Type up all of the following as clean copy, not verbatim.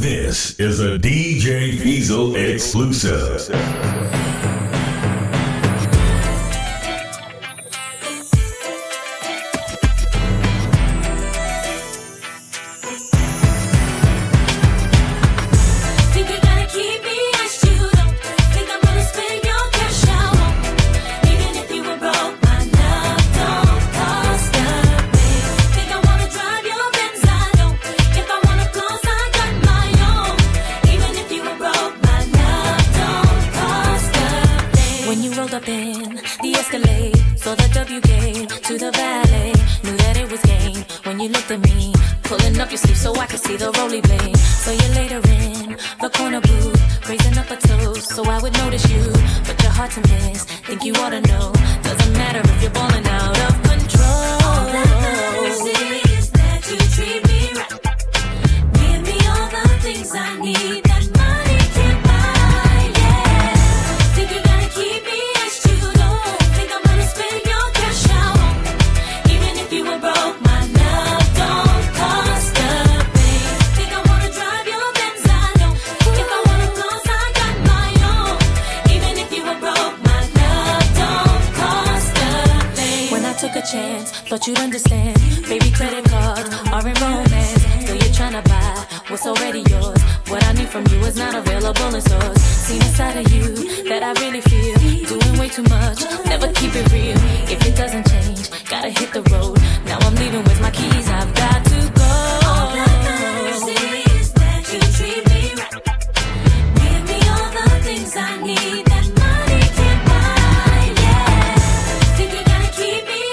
This is a DJ Fiesel exclusive. Up in the Escalade, saw the W game to the valet. Knew that it was game when you looked at me, pulling up your sleeve so I could see the roly blade. Saw you later in the corner booth, raising up a toast so I would notice you, but you're hard to miss. Think you ought to know, doesn't matter if you're balling out of control. All that matters is that you treat me right. Give me all the things I need that money can't buy. Yeah, think you gotta keep me. Took a chance, thought you'd understand. Baby, credit cards are in romance. Still you're trying to buy what's already yours. What I need from you is not available in stores. Seen a side of you that I really feel. Doing way too much, never keep it real. If it doesn't change, gotta hit the road. Now I'm leaving with my keys, I've got to go. All that matters is that you treat me right. Give me all the things I need that money can't buy. Yeah, think you gotta keep me.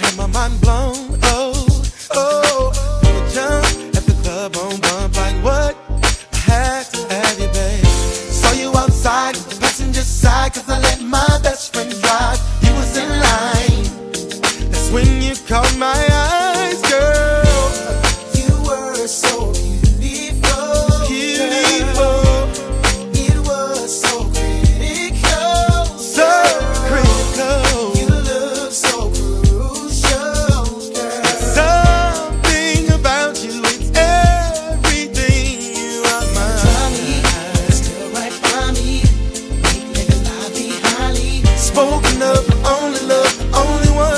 had my mind blown. Oh, gonna jump at the club on bump like what? I had to have you, babe. Saw you outside, the passenger side, cause I let my best friend drive. You was in line. That's when you caught my eyes, girl. You were so beautiful. It was so critical. So critical. You look so crucial, girl. Something about you, it's everything. You are mine. Try me, still right by me. Make a lie behind me. Spoken of, only love, only one.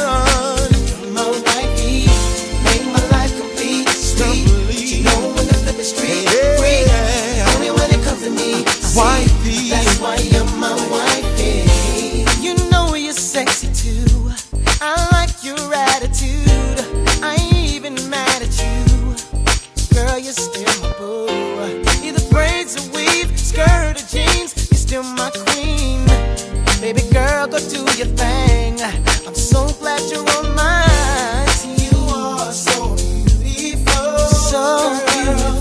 Wifey, that's why you're my wifey. You know you're sexy too. I like your attitude. I ain't even mad at you. Girl, you're still my boo. Either braids or weave, skirt or jeans, you're still my queen. Baby girl, go do your thing. I'm so glad you're on my team. You are so beautiful. So beautiful.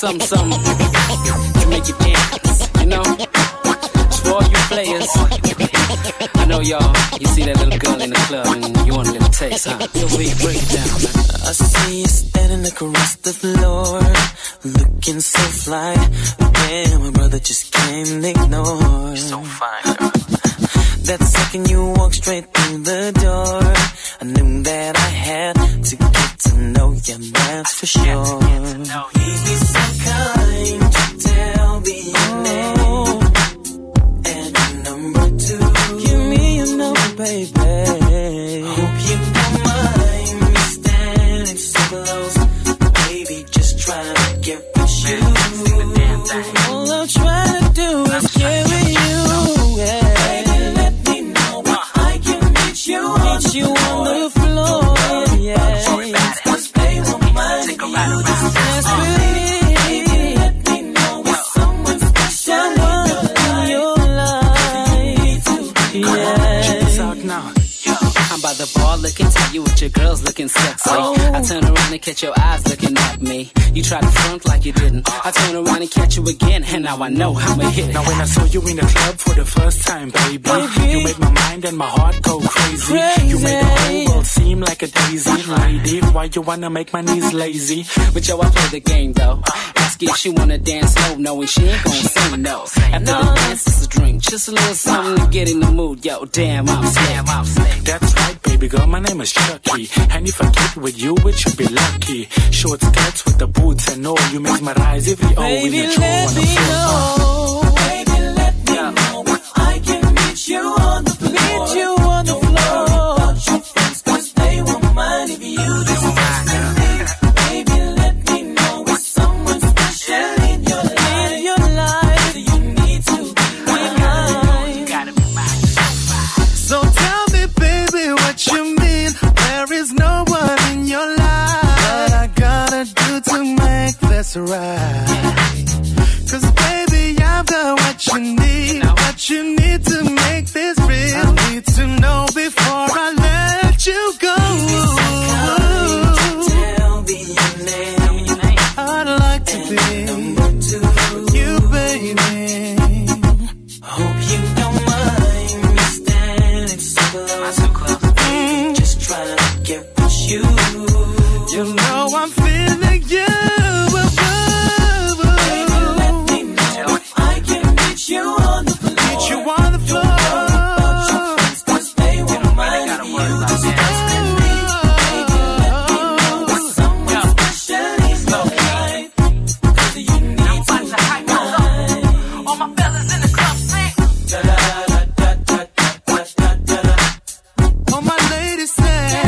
something to make you dance, you know? It's for all you players. I know y'all, you see that little girl in the club and you want a little taste, huh? So we break it down, man. I see you standing across the floor, looking so fly. Damn, my brother just can't ignore. You're so fine, girl. That second you walked straight through the door, I knew that I had to get to know you, that's for sure. Please be so kind to tell me your name and your number too. Give me your number, baby. Hope you don't mind me standing so close, baby. Just trying to get with you. All I'm trying to do is get with you, yeah. Meet you on the floor, yeah. Cause they won't mind if you just let me know if someone special in your life, yeah. Check this out now. I'm by the bar looking tight, you with your girls looking sexy. I turn around and catch your eyes looking at me. You try to front like you didn't. I turn around and catch you again, and now I know I'ma hit it. Now when I saw you in the club for the first time, baby, you made my mind and my heart go crazy. You made the whole world seem like a daisy. Lady, why you wanna make my knees lazy? But yo, I play the game though. Ask if she wanna dance slow, knowing she ain't gon' say no. After the dance, it's a drink, just a little something to get in the mood. Yo, damn, I'm scared. That's right, baby girl, my name is Chucky. And if I get with you, it should be lucky. Short skirts with the boots and all, you mesmerize every O in the Baby, let me know. Baby, let me know if I can meet you on the floor. Meet you on the floor. Don't worry about your friends, cause they won't mind if you just text me. Baby, let me know if someone special in your life. In your life, you need to be mine. You gotta be mine. So tell me, baby, what you mean. There is no one in your life. What I gotta do to make this right? Cause baby, I've got what you need. What you need to make this real. I need to know before I let you go. Tell me your name. I'd like to be you, baby. Hope you don't mind me standing so close. Just trying to get with you. You know I'm feeling you. You on the floor. Meet you on the floor. Cause they won't mind if you just text me. Baby, let me know if someone special in your life. Cause you need to be mine. All my fellas in the club sing. All my ladies say.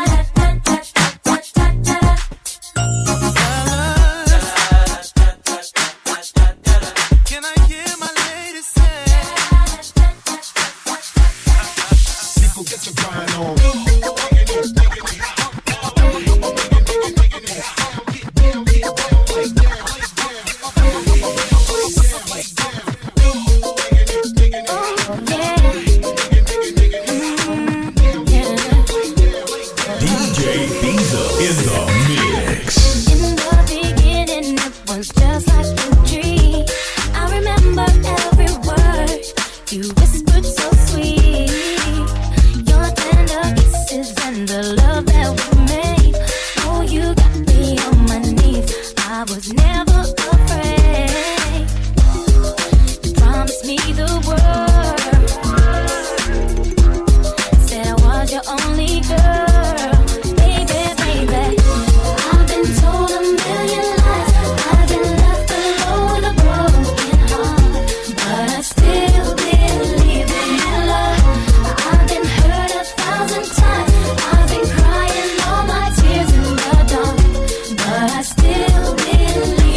Can I hear my ladies say? People get your grind on. DJ Fizo in the mix. In the beginning, it was just like a dream. I remember every word you whispered so sweet. Your tender kisses and the love that we made. Oh, you got me on my knees. I was never afraid. You promised me the world. Said I was your only girl. Baby, I've been told a million lies. I've been left alone, a broken heart, but I still believe in love. I've been hurt 1,000 times. I've been crying all my tears in the dark, but I still believe.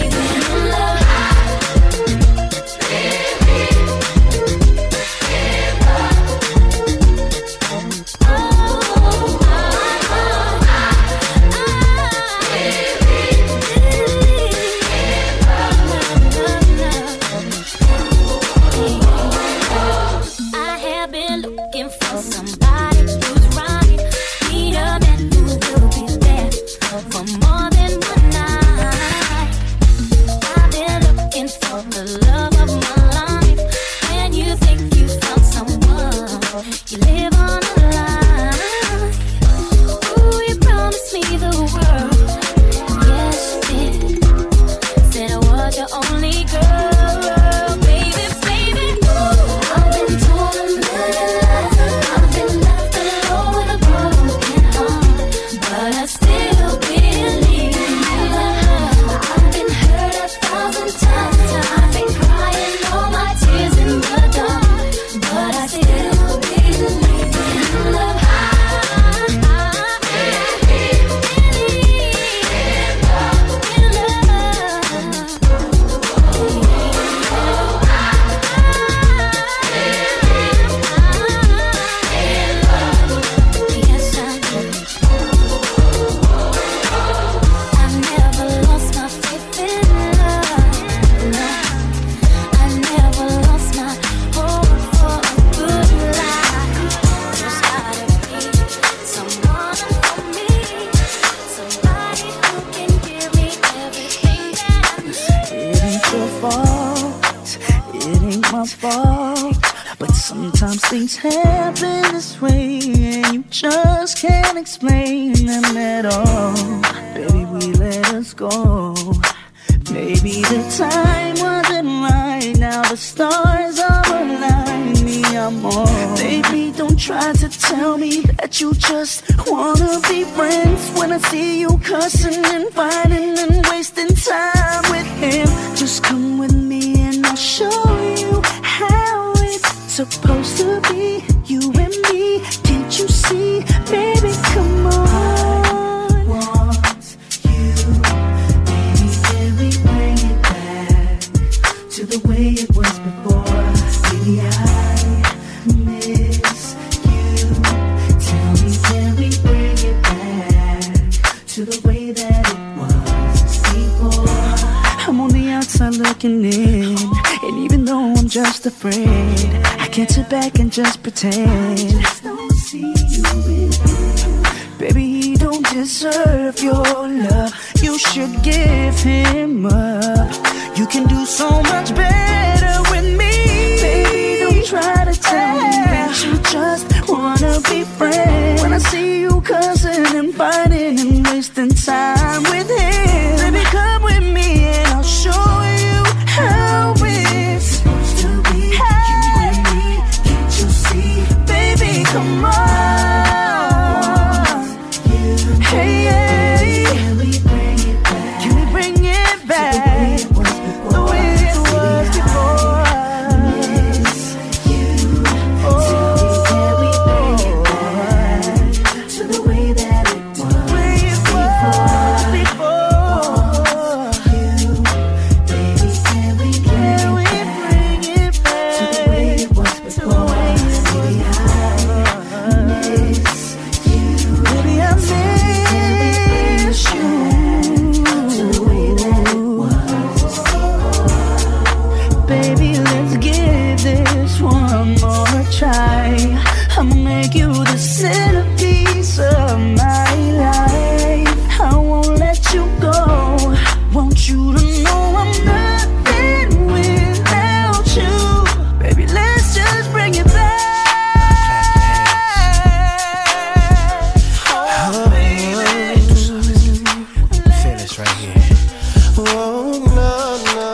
Sometimes things happen this way and you just can't explain them at all. Baby, we let us go. Maybe the time wasn't right. Now the stars are aligned. Me, I'm on. Baby, don't try to tell me that you just wanna be friends when I see you cussing and fighting and wasting time with him. Just come with me and I'll show you how it's supposed to be. You and me, can't you see? Baby, come on. To the way it was before. Baby, I miss you. Tell me, can we bring it back to the way that it was before? I'm on the outside looking in, and even though I'm just afraid, I can't sit back and just pretend. I just don't see you with him. Baby, he don't deserve your love. You should give him up. You can do so much better with me. Baby, don't try to tell me that you just wanna be friends when I see you cussing and fighting and wasting time with him. Baby, come with me and I'll show you how it's supposed to be. You and me, can't you see? Baby, come on. Hey, hey. Can we bring it back? Can we bring it back? The way it was before. Miss you. Oh, can we bring it back to the way that it was before? You, baby, can we bring it back to the way it was before? Baby, I miss you. Baby, I miss you. Baby, let's give this one more try. I'ma make you the centerpiece of my life. I won't let you go. Want you to know I'm nothing without you. Baby, let's just bring it back. Oh, baby. Feel this right here. Oh, no, no.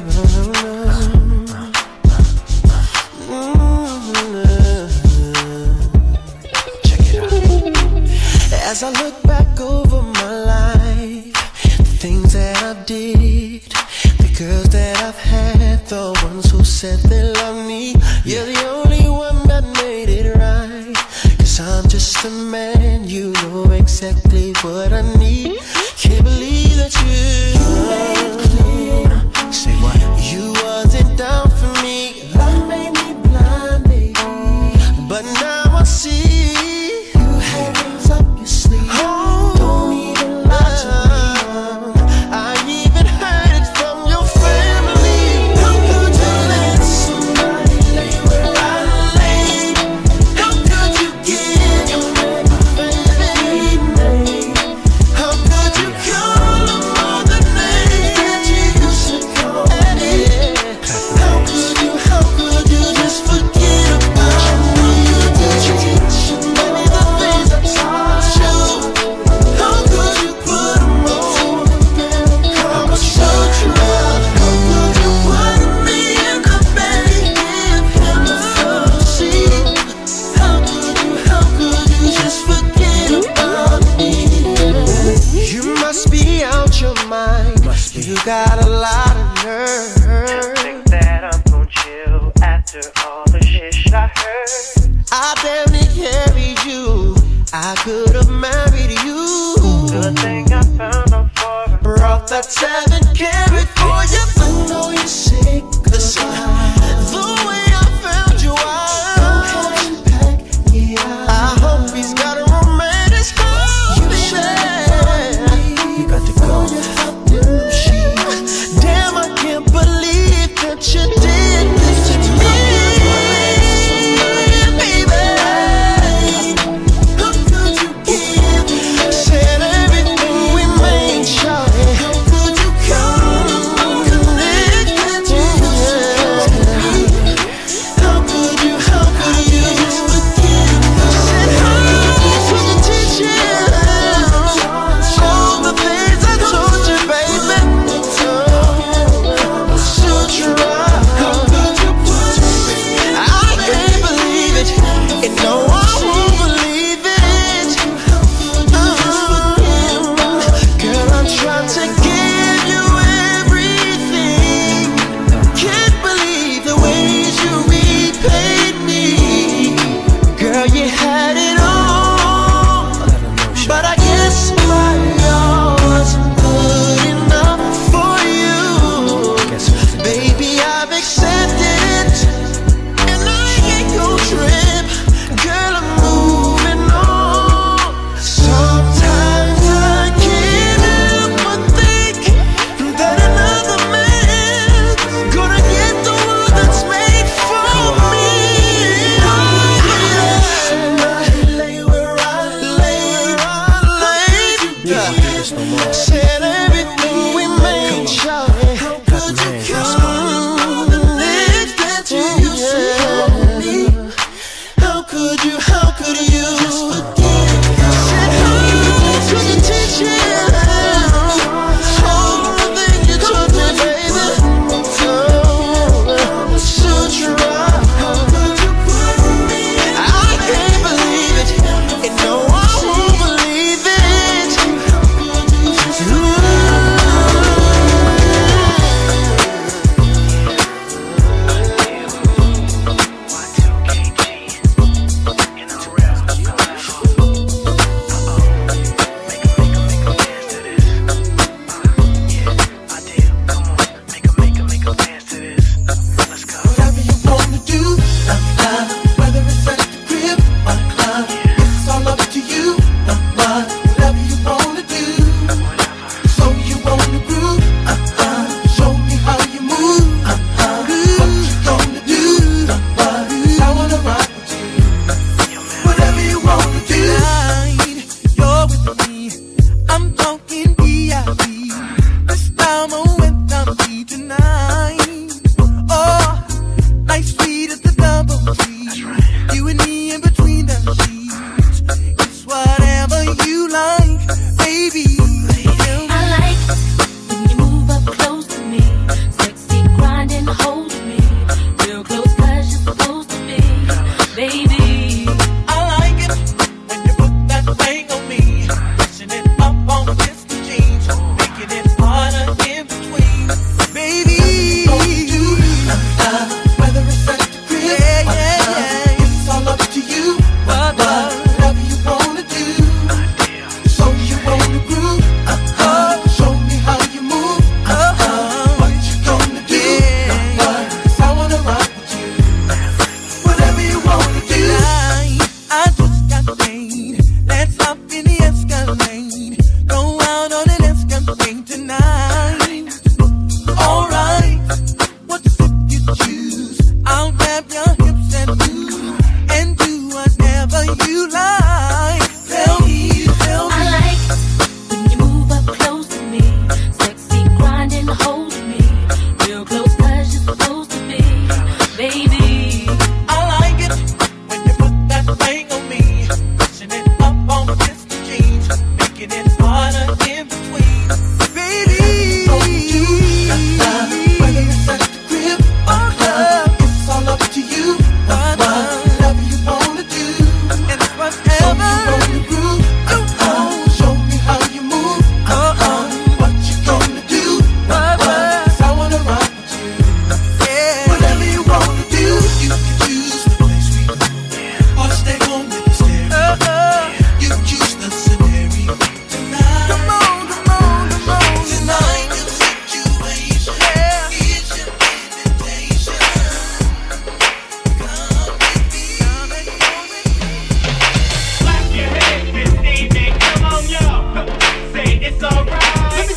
As I look back over my life, the things that I did, the girls that I've had, the ones who said they love me, you're the only one that made it right. 'Cause I'm just a man, you know exactly what I need. Can't believe that you made it clear. Say what? You wasn't down for me. Love made me blind, baby. But now I see you had things up your sleeve. Don't even lie to me. I even heard it from your family. How could you let somebody lay where I lay? How could you give your man a baby? How could you call him all the names that you used to call me? How could you just forget about me? Did you mention all the things I taught you? How could you put them on? How much should you love? How could you put me in the bed and give him the first seat? How could you just forget about me? You must be out your mind. You got a lot of nerve. Think that I'm gon' chill after all the shit I heard. I damn near carried you. I could have married you. Good thing I found a foreign. Brought that 7 carat for you. I know you're sick. Listen, the way I found you out. I hope he's got a romantic heart. You got to go. Damn, I can't believe that you did this to me, baby. How could you give? Said everything we made, shawty. How could you come?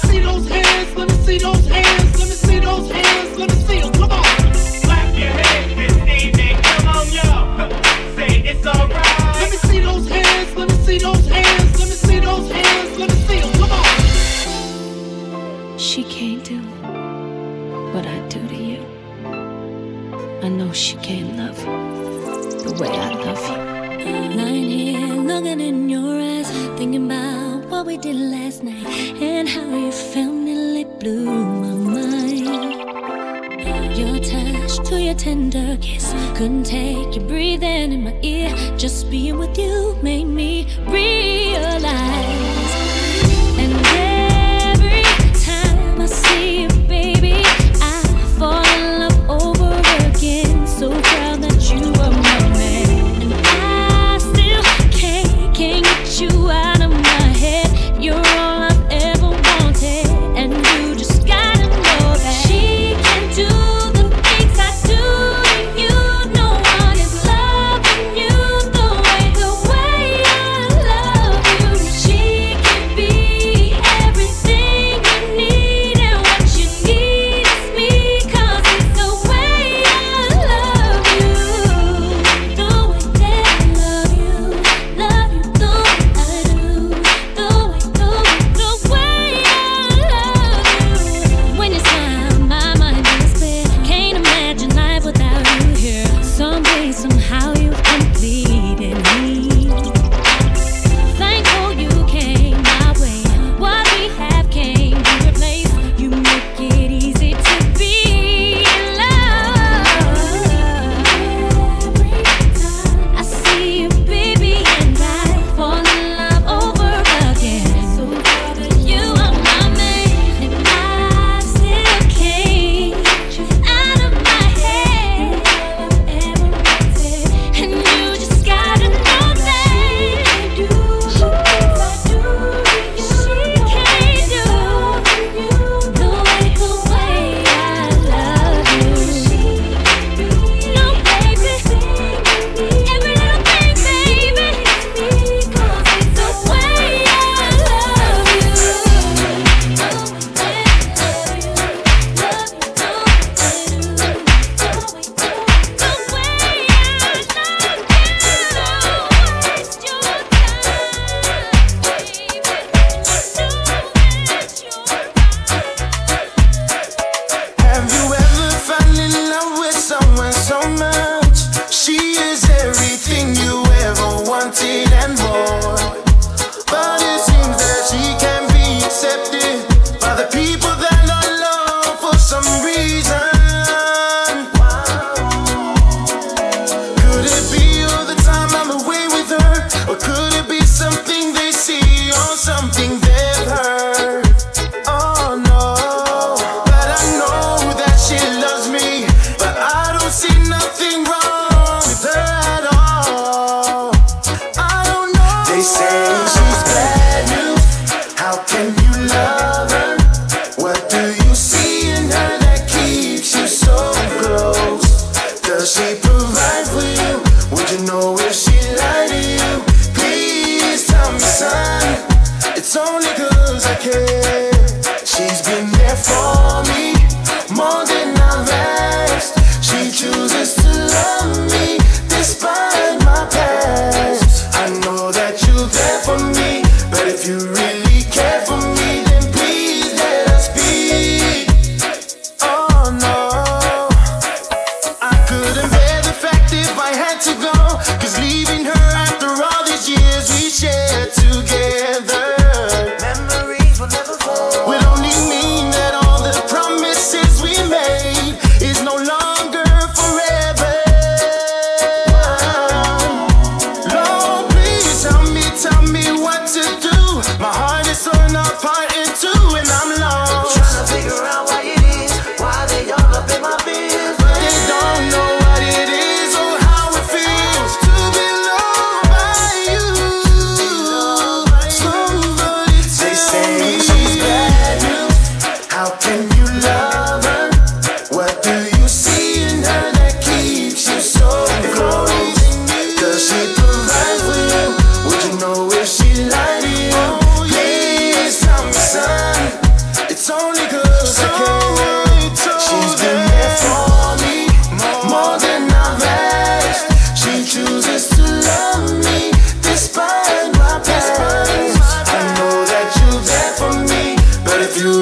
see those hands, let me see those hands, let me see those hands, let me see them, come on. Clap your hands this evening, come on y'all, say it's alright. Let me see those hands, let me see those hands, let me see those hands, let me see them, come on. She can't do what I do to you. I know she can't love the way I love you. Lying here looking in your eyes, thinking about what we did last night and how you felt nearly blew my mind. Your touch to your tender kiss, couldn't take you breathing in my ear. Just being with you made me realize. And every time I see you, baby, I fall in love over again. So proud that you are my man. I still can't get you out of my head. You're all I've ever wanted, and you just gotta know that she can do the things I do to you. No one is loving you the way I love you. She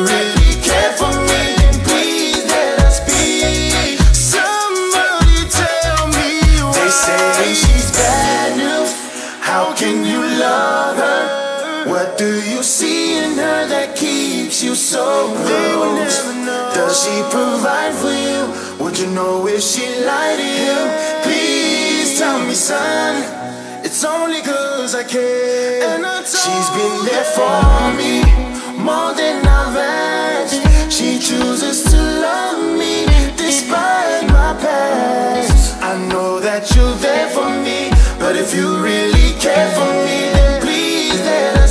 really care for me, then please let us be. Somebody tell me why. They say she's bad news. How can you love her? What do you see in her that keeps you so close? Does she provide for you? Would you know if she lied to you? Please tell me, son. It's only 'cause I care. She's been there for me more than I've asked. She chooses to love me despite my past. I know that you're there for me, but if you really care for me, then please let us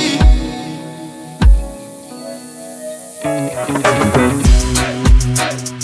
be.